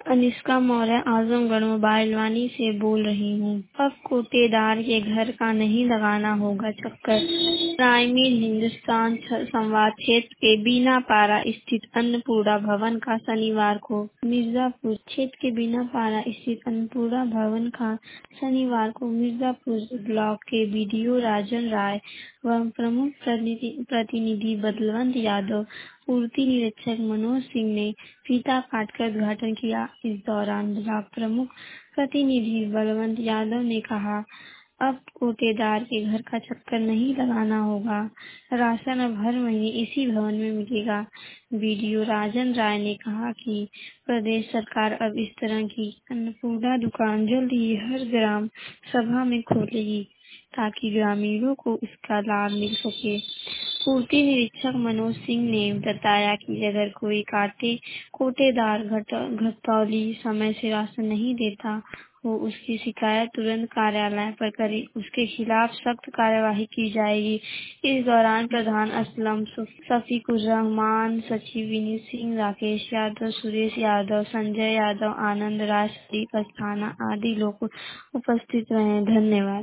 Anishka Maurya Azamgarh mobile Vaani से बोल रही हूँ। अब कोटेदार के घर का नहीं लगाना होगा चक्कर। ग्रामीण हिंदुस्तान संवाद क्षेत्र के बीनापारा स्थित अन्नपूर्णा भवन का शनिवार को मिर्जापुर क्षेत्र के बीनापारा स्थित अन्नपूर्णा भवन का शनिवार को मिर्जापुर ब्लॉक के बीडीओ राजन राय व प्रमुख प्रतिनिधि बलवंत यादव, पूर्ति निरीक्षक मनोज सिंह ने फीता काटकर उद्घाटन किया। इस दौरान ब्लॉक प्रमुख प्रतिनिधि बलवंत यादव ने कहा, अब कोटेदार के घर का चक्कर नहीं लगाना होगा। राशन अब हर महीने इसी भवन में मिलेगा। बीडीओ राजन राय ने कहा कि प्रदेश सरकार अब इस तरह की अन्नपूर्णा दुकान जल्द ही हर ग्राम सभा में खोलेगी ताकि ग्रामीणों को इसका लाभ मिल सके। पूर्ति निरीक्षक मनोज सिंह ने बताया कि अगर कोई कोटेदार घटतौली समय से राशन नहीं देता हो, उसकी शिकायत तुरंत कार्यालय पर करे, उसके खिलाफ सख्त कार्यवाही की जाएगी। इस दौरान प्रधान असलम, शफीकुर रहमान, सचिव विनीत सिंह, राकेश यादव, सुरेश यादव, संजय यादव, आनंद राज, शरीफ अस्थाना आदि लोग उपस्थित रहे। धन्यवाद।